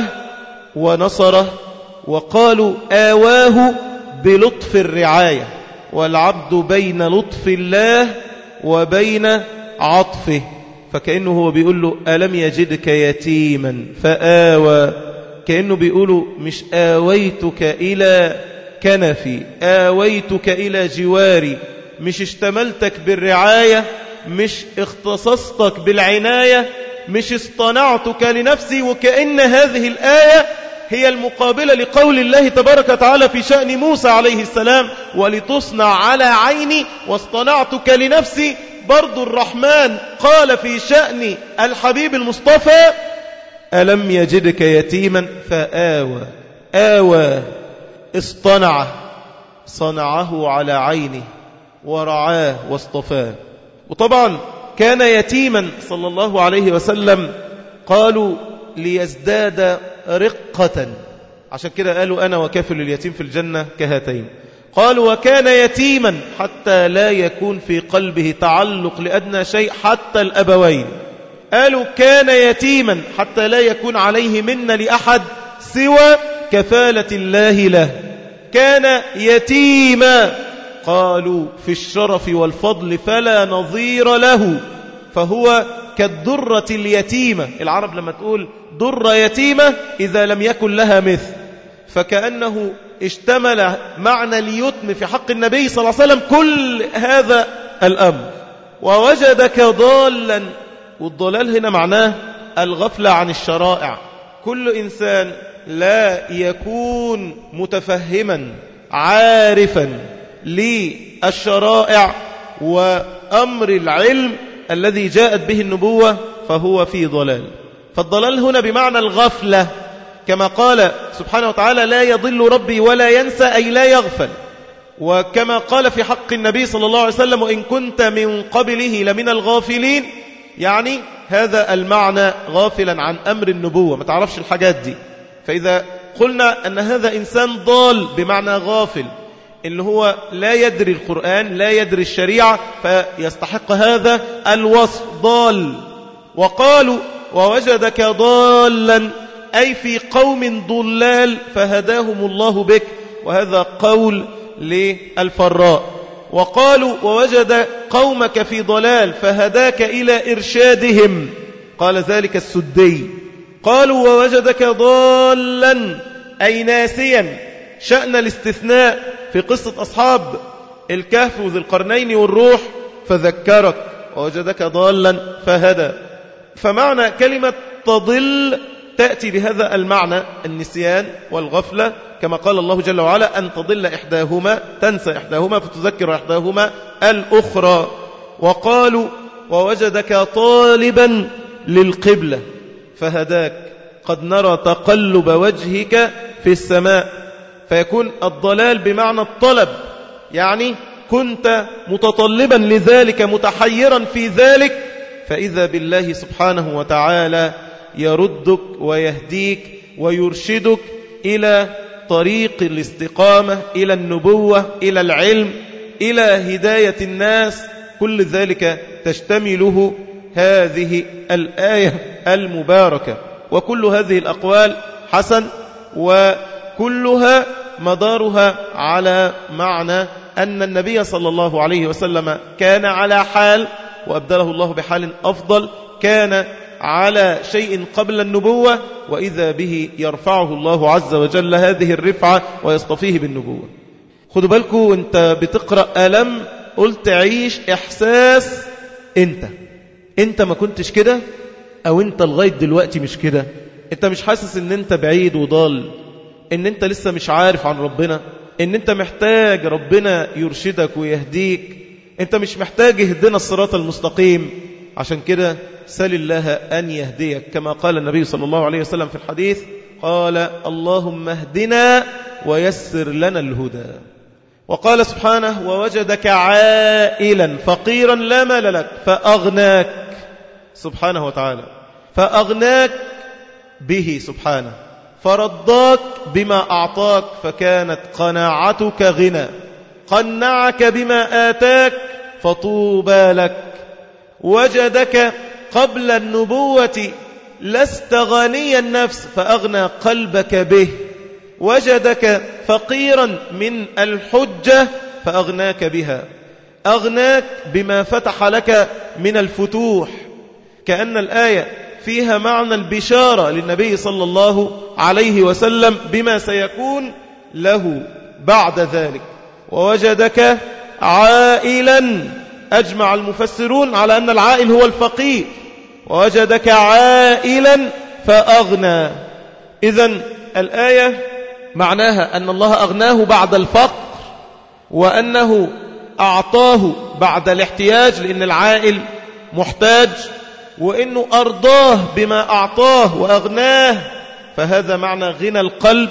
ونصره، وقالوا آواه بلطف الرعاية، والعبد بين لطف الله وبين عطفه، فكأنه هو بيقول له ألم يجدك يتيما فآوى، كأنه بيقول مش آويتك إلى كنفي، آويتك إلى جواري، مش اشتملتك بالرعاية، مش اختصصتك بالعناية، مش اصطنعتك لنفسي. وكأن هذه الآية هي المقابلة لقول الله تبارك وتعالى في شأن موسى عليه السلام: ولتصنع على عيني واصطنعتك لنفسي. برضو الرحمن قال في شأن الحبيب المصطفى: ألم يجدك يتيما فآوى، آوى، اصطنعه، صنعه على عينه ورعاه واصطفاه. وطبعا كان يتيما صلى الله عليه وسلم، قالوا ليزداد رقة، عشان كده قالوا أنا وكافل اليتيم في الجنة كهاتين. قالوا وكان يتيما حتى لا يكون في قلبه تعلق لأدنى شيء حتى الأبوين. قالوا كان يتيما حتى لا يكون عليه منة لأحد سوى كفالة الله له. كان يتيما، قالوا في الشرف والفضل فلا نظير له، فهو كالدرة اليتيمة. العرب لما تقول درة يتيمة إذا لم يكن لها مثل، فكأنه اشتمل معنى اليتم في حق النبي صلى الله عليه وسلم كل هذا الأمر. ووجدك ضالا، والضلال هنا معناه الغفلة عن الشرائع. كل إنسان لا يكون متفهما عارفا للشرائع وأمر العلم الذي جاءت به النبوة فهو في ضلال. فالضلال هنا بمعنى الغفلة، كما قال سبحانه وتعالى: لا يضل ربي ولا ينسى، أي لا يغفل. وكما قال في حق النبي صلى الله عليه وسلم: وإن كنت من قبله لمن الغافلين، يعني هذا المعنى غافلا عن أمر النبوة، ما تعرفش الحاجات دي. فإذا قلنا أن هذا إنسان ضال بمعنى غافل، إن هو لا يدري القرآن، لا يدري الشريعة، فيستحق هذا الوصف ضال. وقالوا ووجدك ضالا، أي في قوم ضلال فهداهم الله بك، وهذا قول للفراء. وقالوا ووجد قومك في ضلال فهداك إلى إرشادهم، قال ذلك السدي. قالوا ووجدك ضالا، أي ناسيا، شأن الاستثناء في قصة أصحاب الكهف وذي القرنين والروح، فذكرك، ووجدك ضالا فهدى. فمعنى كلمة تضل تأتي بهذا المعنى، النسيان والغفلة، كما قال الله جل وعلا: أن تضل إحداهما، تنسى إحداهما فتذكر إحداهما الأخرى. وقالوا ووجدك طالبا للقبلة فهداك، قد نرى تقلب وجهك في السماء. فيكون الضلال بمعنى الطلب، يعني كنت متطلبا لذلك، متحيرا في ذلك، فإذا بالله سبحانه وتعالى يردك ويهديك ويرشدك إلى طريق الاستقامة، إلى النبوة، إلى العلم، إلى هداية الناس. كل ذلك تشتمله هذه الآية المباركة. وكل هذه الأقوال حسن، وكلها مدارها على معنى أن النبي صلى الله عليه وسلم كان على حال وأبدله الله بحال أفضل، كان على شيء قبل النبوة، وإذا به يرفعه الله عز وجل هذه الرفعة ويصطفيه بالنبوة. خدوا بالكم وانت بتقرأ ألم، قلت عيش إحساس انت انت ما كنتش كده، او انت لغاية دلوقتي مش كده. انت مش حاسس ان انت بعيد وضال، ان انت لسه مش عارف عن ربنا، ان انت محتاج ربنا يرشدك ويهديك، انت مش محتاج اهدنا الصراط المستقيم. عشان كده سل الله أن يهديك، كما قال النبي صلى الله عليه وسلم في الحديث، قال: اللهم اهدنا ويسر لنا الهدى. وقال سبحانه: ووجدك عائلا فقيرا لا مال لك فأغناك، سبحانه وتعالى، فأغناك به سبحانه. فرضاك بما أعطاك فكانت قناعتك غنى، قنعك بما آتاك فطوبى لك، وجدك قبل النبوة لست غني النفس فأغنى قلبك به، وجدك فقيرا من الحجة فأغناك بها، أغناك بما فتح لك من الفتوح. كأن الآية فيها معنى البشارة للنبي صلى الله عليه وسلم بما سيكون له بعد ذلك. ووجدك عائلا، أجمع المفسرون على أن العائل هو الفقير، ووجدك عائلا فأغنى. إذن الآية معناها أن الله أغناه بعد الفقر، وأنه أعطاه بعد الاحتياج، لأن العائل محتاج، وإنه أرضاه بما أعطاه وأغناه، فهذا معنى غنى القلب.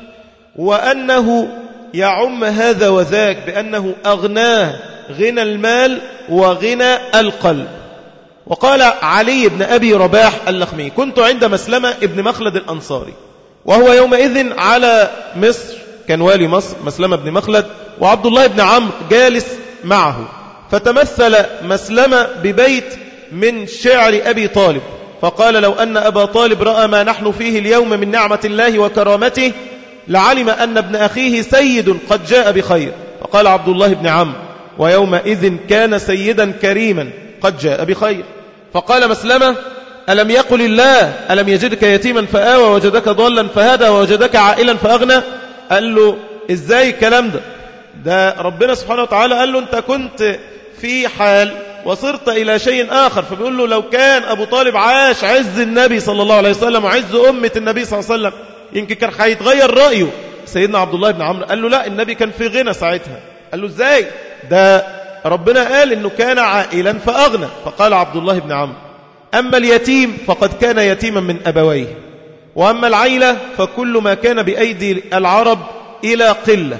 وأنه يعم هذا وذاك بأنه أغناه غنى المال وغنى القلب. وقال علي بن أبي رباح اللخمي: كنت عند مسلمة ابن مخلد الأنصاري، وهو يومئذ على مصر، كان والي مصر مسلمة بن مخلد، وعبد الله بن عمرو جالس معه، فتمثل مسلمة ببيت من شعر أبي طالب، فقال: لو أن أبا طالب رأى ما نحن فيه اليوم من نعمة الله وكرامته لعلم أن ابن أخيه سيد قد جاء بخير. فقال عبد الله بن عمرو: ويومئذ كان سيدا كريما قد جاء بخير. فقال مسلمة: ألم يقل الله ألم يجدك يتيما فآوى وجدك ضالا فهدى ووجدك عائلا فأغنى؟ قال له: إزاي الكلام ده؟ ده ربنا سبحانه وتعالى قال له: أنت كنت في حال وصرت إلى شيء آخر. فبيقول له: لو كان أبو طالب عاش عز النبي صلى الله عليه وسلم وعز أمة النبي صلى الله عليه وسلم يمكن كان هيتغير رأيه. سيدنا عبد الله بن عمرو قال له: لا، النبي كان في غنى ساعتها. قال له: إزاي؟ ده ربنا قال إنه كان عائلا فأغنى. فقال عبد الله بن عمرو: أما اليتيم فقد كان يتيما من أبويه، وأما العيلة فكل ما كان بأيدي العرب إلى قلة.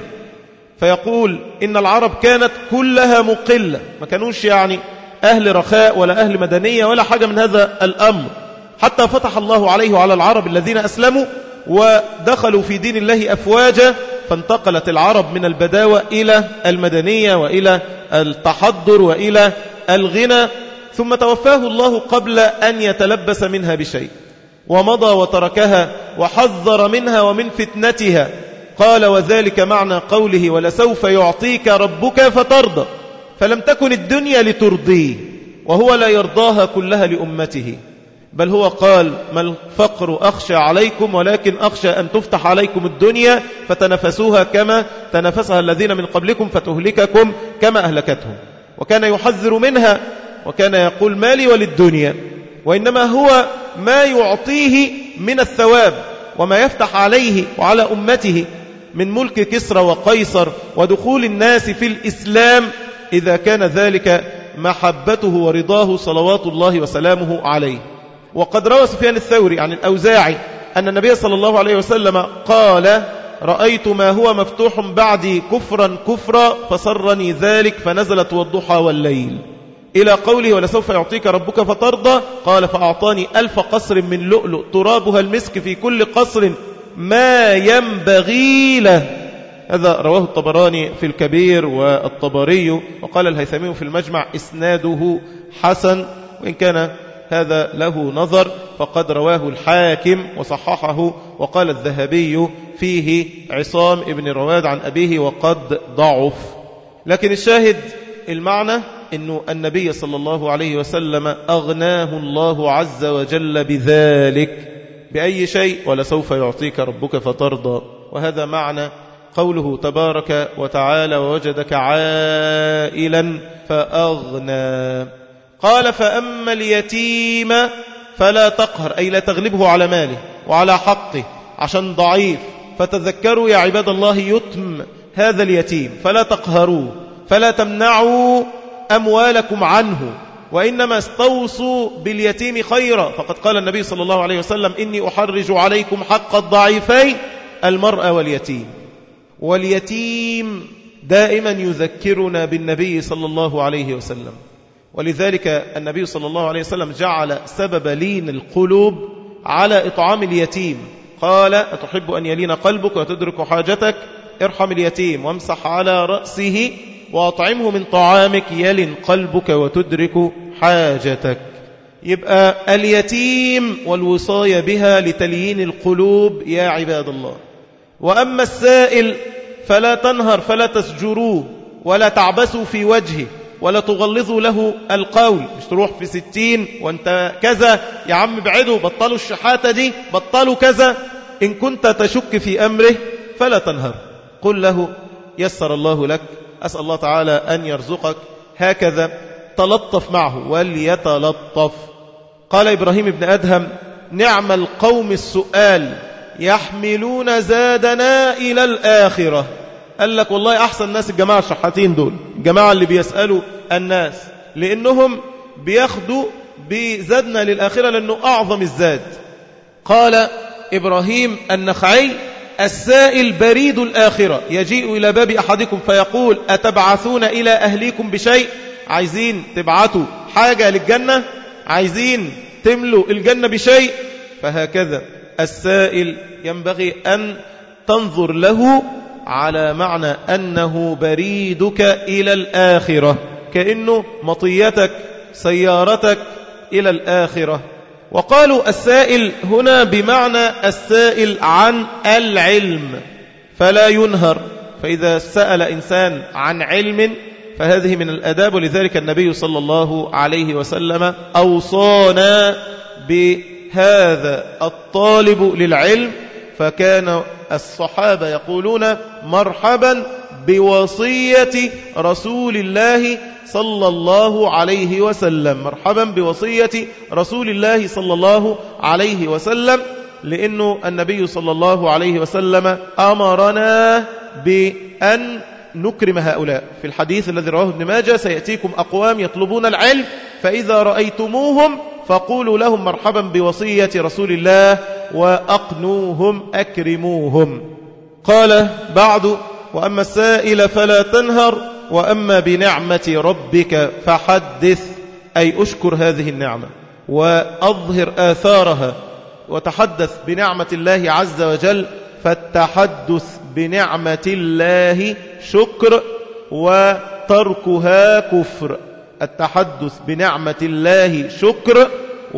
فيقول إن العرب كانت كلها مقلة، ما كانوش يعني أهل رخاء ولا أهل مدنية ولا حاجة من هذا الأمر، حتى فتح الله عليه وعلى العرب الذين أسلموا ودخلوا في دين الله أفواجا، فانتقلت العرب من البداوة إلى المدنية وإلى التحضر وإلى الغنى، ثم توفاه الله قبل أن يتلبس منها بشيء، ومضى وتركها وحذر منها ومن فتنتها. قال: وذلك معنى قوله: ولسوف يعطيك ربك فترضى. فلم تكن الدنيا لترضيه، وهو لا يرضاها كلها لأمته، بل هو قال: ما الفقر أخشى عليكم ولكن أخشى أن تفتح عليكم الدنيا فتنفسوها كما تنفسها الذين من قبلكم فتهلككم كما أهلكتهم. وكان يحذر منها، وكان يقول: مالي وللدنيا، وإنما هو ما يعطيه من الثواب وما يفتح عليه وعلى أمته من ملك كسرى وقيصر ودخول الناس في الإسلام، إذا كان ذلك محبته ورضاه صلوات الله وسلامه عليه. وقد روى سفيان الثوري عن الأوزاعي أن النبي صلى الله عليه وسلم قال: رأيت ما هو مفتوح بعدي كفرا كفرا فسرني ذلك، فنزلت والضحى والليل، إلى قوله: ولسوف يعطيك ربك فترضى. قال: فأعطاني ألف قصر من لؤلؤ ترابها المسك في كل قصر ما ينبغي له. هذا رواه الطبراني في الكبير والطبري، وقال الهيثمي في المجمع: إسناده حسن، وإن كان هذا له نظر فقد رواه الحاكم وصححه، وقال الذهبي فيه عصام ابن رواد عن أبيه وقد ضعف. لكن الشاهد المعنى أنه النبي صلى الله عليه وسلم أغناه الله عز وجل بذلك. بأي شيء؟ ولسوف يعطيك ربك فترضى. وهذا معنى قوله تبارك وتعالى: ووجدك عائلا فأغنى. قال: فأما اليتيم فلا تقهر، أي لا تغلبه على ماله وعلى حقه عشان ضعيف. فتذكروا يا عباد الله يتم هذا اليتيم، فلا تقهروه، فلا تمنعوا أموالكم عنه، وإنما استوصوا باليتيم خيرا. فقد قال النبي صلى الله عليه وسلم: إني أحرج عليكم حق الضعيفين المرأة واليتيم. واليتيم دائما يذكرنا بالنبي صلى الله عليه وسلم، ولذلك النبي صلى الله عليه وسلم جعل سبب لين القلوب على إطعام اليتيم، قال أتحب أن يلين قلبك وتدرك حاجتك ارحم اليتيم وامسح على رأسه وأطعمه من طعامك يلن قلبك وتدرك حاجتك. يبقى اليتيم والوصاية بها لتليين القلوب يا عباد الله. وأما السائل فلا تنهر فلا تسجروه ولا تعبسوا في وجهه ولا تغلظوا له القول. مش تروح في ستين وانت كذا يا عم ابعدوا، بطلوا الشحاتة دي، بطلوا كذا. إن كنت تشك في أمره فلا تنهر، قل له يسر الله لك، أسأل الله تعالى أن يرزقك هكذا. تلطف معه وليتلطف. قال إبراهيم بن أدهم نعم القوم السؤال يحملون زادنا إلى الآخرة. قال لك والله أحسن ناس الجماعة الشحاتين دول، الجماعة اللي بيسألوا الناس، لأنهم بياخدوا بزادنا للآخرة لأنه أعظم الزاد. قال إبراهيم النخعي السائل بريد الآخرة يجيء إلى باب أحدكم فيقول أتبعثون إلى أهليكم بشيء؟ عايزين تبعثوا حاجة للجنة؟ عايزين تملوا الجنة بشيء؟ فهكذا السائل ينبغي أن تنظر له على معنى أنه بريدك إلى الآخرة، كأنه مطيتك سيارتك إلى الآخرة. وقالوا السائل هنا بمعنى السائل عن العلم فلا ينهر. فإذا سأل إنسان عن علم فهذه من الأداب، ولذلك النبي صلى الله عليه وسلم أوصانا بهذا الطالب للعلم. فكان الصحابة يقولون مرحبا بوصية رسول الله صلى الله عليه وسلم، مرحبا بوصية رسول الله صلى الله عليه وسلم، لأنه النبي صلى الله عليه وسلم أمرنا بأن نكرم هؤلاء. في الحديث الذي رواه ابن ماجه سيأتيكم أقوام يطلبون العلم فإذا رأيتموهم فقولوا لهم مرحبا بوصية رسول الله وأقنوهم أكرموهم. قال بعد وأما السائل فلا تنهر وأما بنعمة ربك فحدث، أي أشكر هذه النعمة وأظهر آثارها وتحدث بنعمة الله عز وجل. فالتحدث بنعمة الله شكر وتركها كفر. التحدث بنعمة الله شكر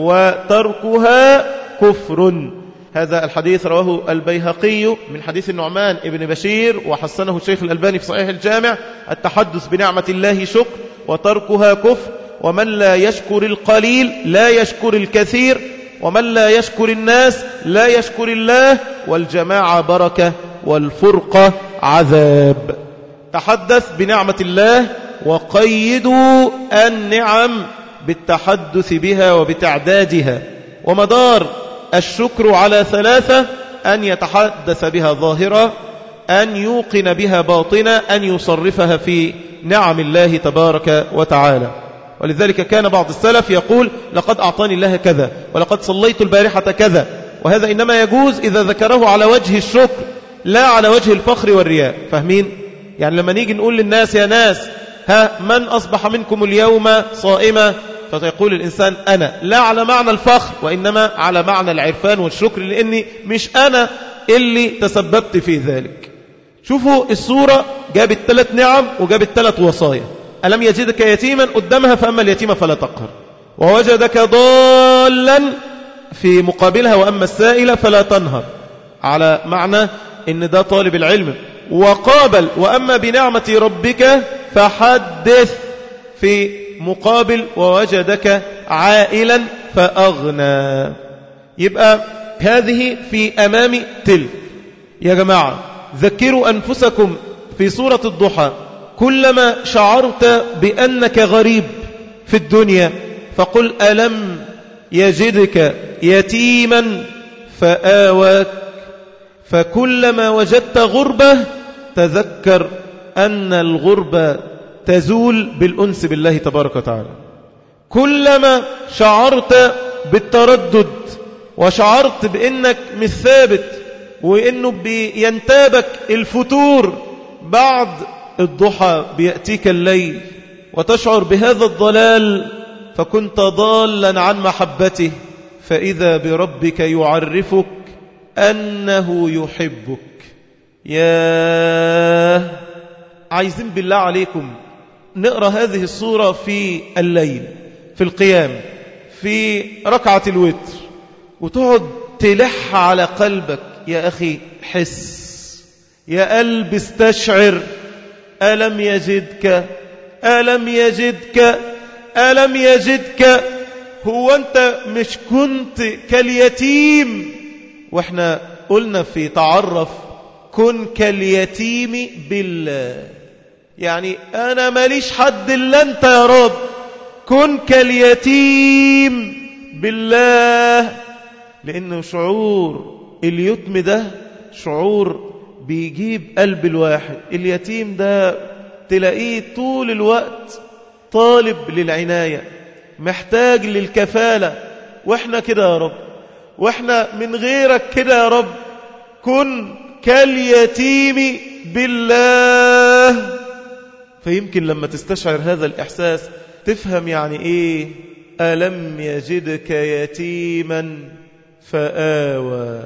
وتركها كفر. هذا الحديث رواه البيهقي من حديث النعمان ابن بشير وحسنه الشيخ الألباني في صحيح الجامع. التحدث بنعمة الله شكر وتركها كفر، ومن لا يشكر القليل لا يشكر الكثير، ومن لا يشكر الناس لا يشكر الله، والجماعة بركة والفرقة عذاب. تحدث بنعمة الله وقيدوا النعم بالتحدث بها وبتعدادها. ومدار الشكر على ثلاثة: أن يتحدث بها ظاهرة، أن يوقن بها باطنة، أن يصرفها في نعم الله تبارك وتعالى. ولذلك كان بعض السلف يقول لقد أعطاني الله كذا ولقد صليت البارحة كذا، وهذا إنما يجوز إذا ذكره على وجه الشكر لا على وجه الفخر والرياء. فاهمين؟ يعني لما نيجي نقول للناس يا ناس ها من أصبح منكم اليوم صائما، فيقول الإنسان أنا، لا على معنى الفخر وإنما على معنى العرفان والشكر، لأني مش أنا اللي تسببت في ذلك. شوفوا الصورة جابت ثلاث نعم وجابت ثلاث وصايا. ألم يجدك يتيما قدامها فأما اليتيم فلا تقهر، ووجدك ضالا في مقابلها وأما السائل فلا تنهر، على معنى إن ده طالب العلم. وقابل وأما بنعمة ربك فحدث في مقابل ووجدك عائلا فأغنى. يبقى هذه في أمام تلك. يا جماعة ذكروا أنفسكم في سورة الضحى كلما شعرت بأنك غريب في الدنيا فقل ألم يجدك يتيما فآواك. فكلما وجدت غربة تذكر أن الغربة تزول بالأنس بالله تبارك وتعالى. كلما شعرت بالتردد وشعرت بأنك مش ثابت وأنه بينتابك الفتور، بعد الضحى بيأتيك الليل وتشعر بهذا الضلال، فكنت ضالا عن محبته فإذا بربك يعرفك أنه يحبك. يا عايزين بالله عليكم نقرأ هذه السورة في الليل، في القيام، في ركعة الوتر، وتقعد تلح على قلبك. يا أخي حس، يا قلب استشعر، ألم يجدك ألم يجدك ألم يجدك. هو أنت مش كنت كاليتيم؟ وإحنا قلنا في تعرف كن كاليتيم بالله، يعني أنا ماليش حد إلا أنت يا رب. كن كاليتيم بالله، لأنه شعور اليتم ده شعور بيجيب قلب الواحد. اليتيم ده تلاقيه طول الوقت طالب للعناية، محتاج للكفالة. وإحنا كده يا رب، وإحنا من غيرك كده يا رب. كن كاليتيم بالله. فيمكن لما تستشعر هذا الإحساس تفهم يعني إيه ألم يجدك يتيما فآوى.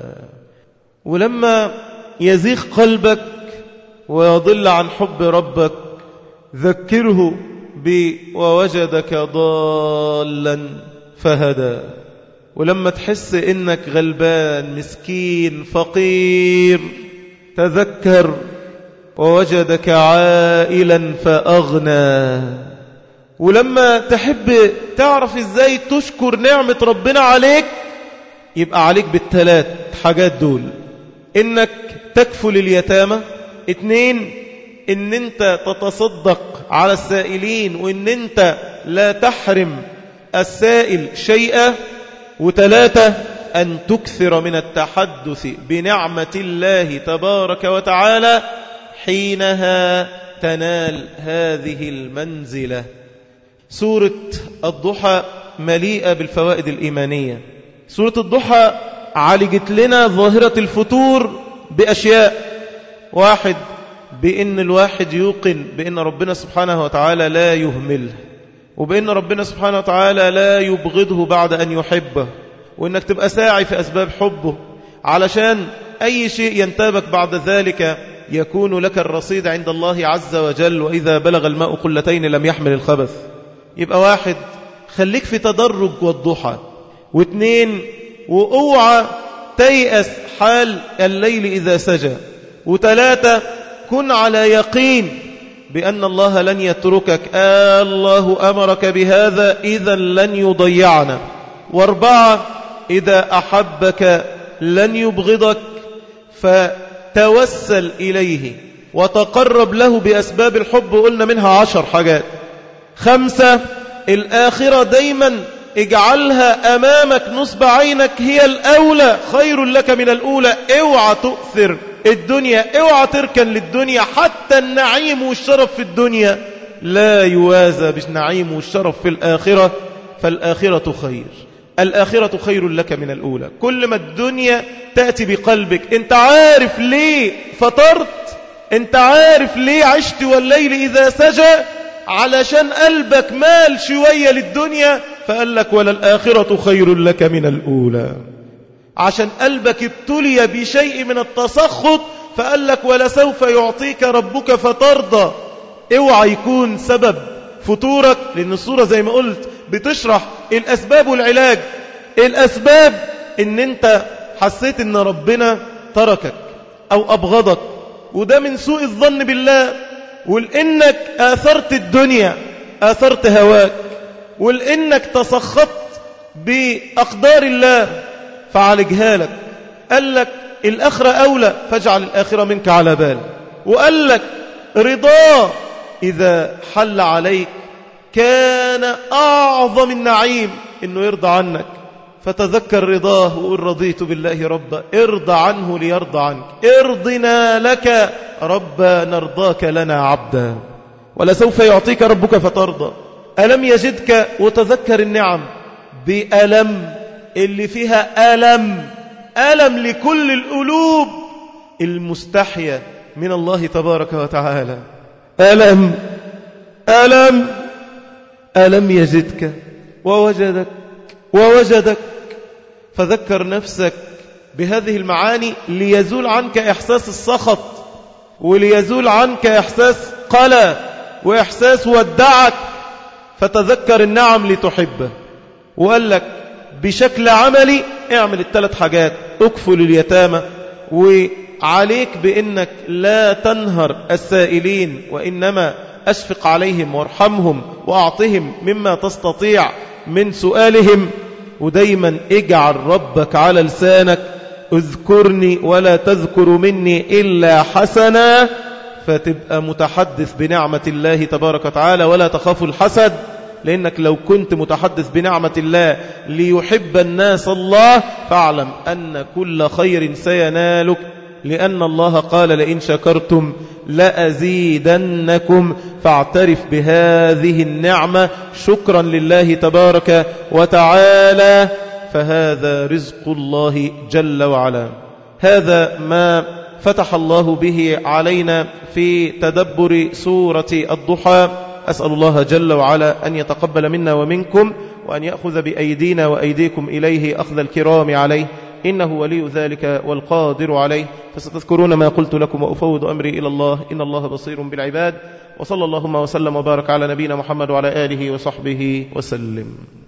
ولما يزيغ قلبك ويضل عن حب ربك ذكره ب ووجدك ضالا فهدى. ولما تحس إنك غلبان مسكين فقير تذكر ووجدك عائلا فأغنى. ولما تحب تعرف إزاي تشكر نعمة ربنا عليك يبقى عليك بالثلاث حاجات دول: إنك تكفل اليتامى، اتنين إن أنت تتصدق على السائلين وإن أنت لا تحرم السائل شيئا، وثلاثة أن تكثر من التحدث بنعمة الله تبارك وتعالى، حينها تنال هذه المنزلة. سورة الضحى مليئة بالفوائد الإيمانية. سورة الضحى عالجت لنا ظاهرة الفتور بأشياء. واحد، بأن الواحد يوقن بأن ربنا سبحانه وتعالى لا يهمله، وبأن ربنا سبحانه وتعالى لا يبغضه بعد أن يحبه، وأنك تبقى ساعي في أسباب حبه علشان أي شيء ينتابك بعد ذلك يكون لك الرصيد عند الله عز وجل، وإذا بلغ الماء قلتين لم يحمل الخبث. يبقى واحد، خليك في تدرج والضحى. واثنين، وأوعى تيأس حال الليل إذا سجى. وثلاثة، كن على يقين بأن الله لن يتركك، آه الله أمرك بهذا إذا لن يضيعنا. واربعة، إذا أحبك لن يبغضك، فتوسل إليه وتقرب له بأسباب الحب، قلنا منها عشر حاجات. خمسة، الآخرة دايما اجعلها أمامك نصب عينك، هي الأولى، خير لك من الأولى. اوعى تؤثر الدنيا، اوعى تركن للدنيا. حتى النعيم والشرف في الدنيا لا يوازى بالنعيم والشرف في الآخرة، فالآخرة خير. الآخرة خير لك من الأولى. كل ما الدنيا تأتي بقلبك انت عارف ليه فطرت، انت عارف ليه عشت والليل إذا سجى، علشان قلبك مال شوية للدنيا، فقال لك وللآخرة خير لك من الأولى. عشان قلبك ابتلي بشيء من التسخط، فقال لك ولسوف يعطيك ربك فترضى. اوعى يكون سبب فتورك، لأن الصورة زي ما قلت بتشرح الأسباب والعلاج. الأسباب ان انت حسيت ان ربنا تركك او أبغضك، وده من سوء الظن بالله، ولأنك آثرت الدنيا، آثرت هواك، ولأنك تسخطت بأقدار الله، فعالجها لك. قال لك الآخرة أولى، فاجعل الآخرة منك على بال. وقال لك رضاه إذا حل عليك كان أعظم النعيم إنه يرضى عنك، فتذكر رضاه وقل رضيت بالله ربا، ارضى عنه ليرضى عنك. ارضنا لك ربا نرضاك لنا عبدا، ولسوف يعطيك ربك فترضى. ألم يجدك، وتذكر النعم بألم اللي فيها ألم، ألم لكل القلوب المستحية من الله تبارك وتعالى. ألم ألم ألم يجدك ووجدك ووجدك. فذكر نفسك بهذه المعاني ليزول عنك إحساس السخط، وليزول عنك إحساس قلى وإحساس ودعك، فتذكر النعم لتحبه. وقال لك بشكل عملي اعمل الثلاث حاجات: اكفل اليتامى، وعليك بأنك لا تنهر السائلين، وإنما أشفق عليهم وارحمهم وأعطهم مما تستطيع من سؤالهم، ودايما اجعل ربك على لسانك: اذكرني ولا تذكر مني إلا حسنا، فتبقى متحدث بنعمة الله تبارك وتعالى ولا تخاف الحسد. لأنك لو كنت متحدث بنعمة الله ليحب الناس الله، فاعلم أن كل خير سينالك، لأن الله قال: لئن شكرتم لأزيدنكم. فاعترف بهذه النعمة شكرا لله تبارك وتعالى، فهذا رزق الله جل وعلا. هذا ما فتح الله به علينا في تدبر سورة الضحى. أسأل الله جل وعلا أن يتقبل منا ومنكم، وأن يأخذ بأيدينا وأيديكم إليه أخذ الكرام عليه، إنه ولي ذلك والقادر عليه. فستذكرون ما قلت لكم، وأفوض أمري إلى الله، إن الله بصير بالعباد. وصلى اللهم وسلم وبارك على نبينا محمد وعلى آله وصحبه وسلم.